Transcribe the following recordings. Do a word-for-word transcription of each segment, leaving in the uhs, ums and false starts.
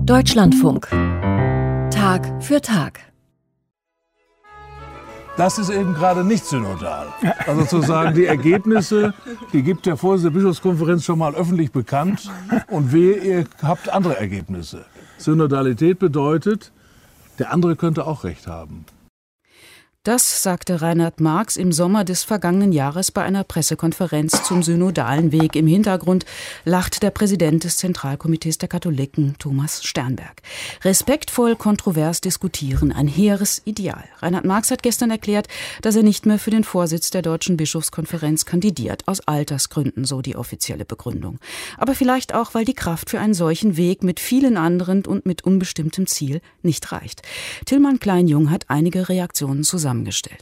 Deutschlandfunk. Tag für Tag. Das ist eben gerade nicht synodal. Also zu sagen, die Ergebnisse, die gibt der Vorsitzende der Bischofskonferenz schon mal öffentlich bekannt und wehe, ihr habt andere Ergebnisse. Synodalität bedeutet, der andere könnte auch recht haben. Das sagte Reinhard Marx im Sommer des vergangenen Jahres bei einer Pressekonferenz zum synodalen Weg. Im Hintergrund lacht der Präsident des Zentralkomitees der Katholiken, Thomas Sternberg. Respektvoll, kontrovers diskutieren, ein hehres Ideal. Reinhard Marx hat gestern erklärt, dass er nicht mehr für den Vorsitz der Deutschen Bischofskonferenz kandidiert. Aus Altersgründen, so die offizielle Begründung. Aber vielleicht auch, weil die Kraft für einen solchen Weg mit vielen anderen und mit unbestimmtem Ziel nicht reicht. Tilman Klein-Jung hat einige Reaktionen zusammengestellt.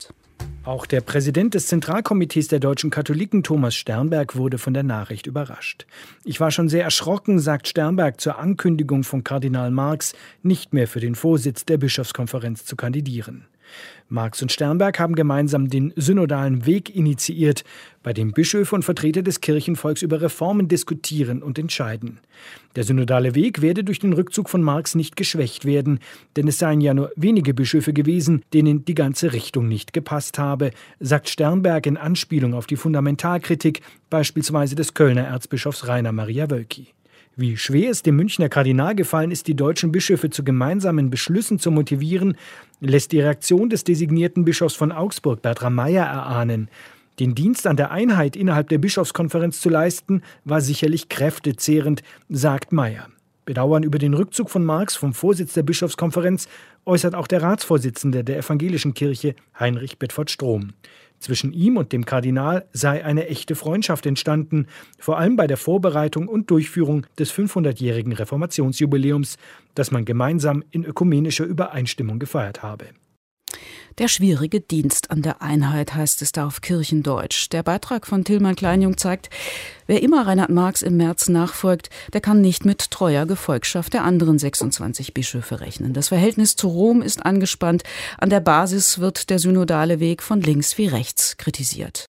Auch der Präsident des Zentralkomitees der Deutschen Katholiken, Thomas Sternberg, wurde von der Nachricht überrascht. Ich war schon sehr erschrocken, sagt Sternberg zur Ankündigung von Kardinal Marx, nicht mehr für den Vorsitz der Bischofskonferenz zu kandidieren. Marx und Sternberg haben gemeinsam den synodalen Weg initiiert, bei dem Bischöfe und Vertreter des Kirchenvolks über Reformen diskutieren und entscheiden. Der synodale Weg werde durch den Rückzug von Marx nicht geschwächt werden, denn es seien ja nur wenige Bischöfe gewesen, denen die ganze Richtung nicht gepasst habe, sagt Sternberg in Anspielung auf die Fundamentalkritik beispielsweise des Kölner Erzbischofs Rainer Maria Wölki. Wie schwer es dem Münchner Kardinal gefallen ist, die deutschen Bischöfe zu gemeinsamen Beschlüssen zu motivieren, lässt die Reaktion des designierten Bischofs von Augsburg, Bertram Meyer, erahnen. Den Dienst an der Einheit innerhalb der Bischofskonferenz zu leisten, war sicherlich kräftezehrend, sagt Meyer. Bedauern über den Rückzug von Marx vom Vorsitz der Bischofskonferenz äußert auch der Ratsvorsitzende der evangelischen Kirche, Heinrich Bedford-Strom. Zwischen ihm und dem Kardinal sei eine echte Freundschaft entstanden, vor allem bei der Vorbereitung und Durchführung des fünfhundertjährigen Reformationsjubiläums, das man gemeinsam in ökumenischer Übereinstimmung gefeiert habe. Der schwierige Dienst an der Einheit, heißt es da auf Kirchendeutsch. Der Beitrag von Tilman Klein-Jung zeigt, wer immer Reinhard Marx im März nachfolgt, der kann nicht mit treuer Gefolgschaft der anderen sechsundzwanzig Bischöfe rechnen. Das Verhältnis zu Rom ist angespannt. An der Basis wird der synodale Weg von links wie rechts kritisiert.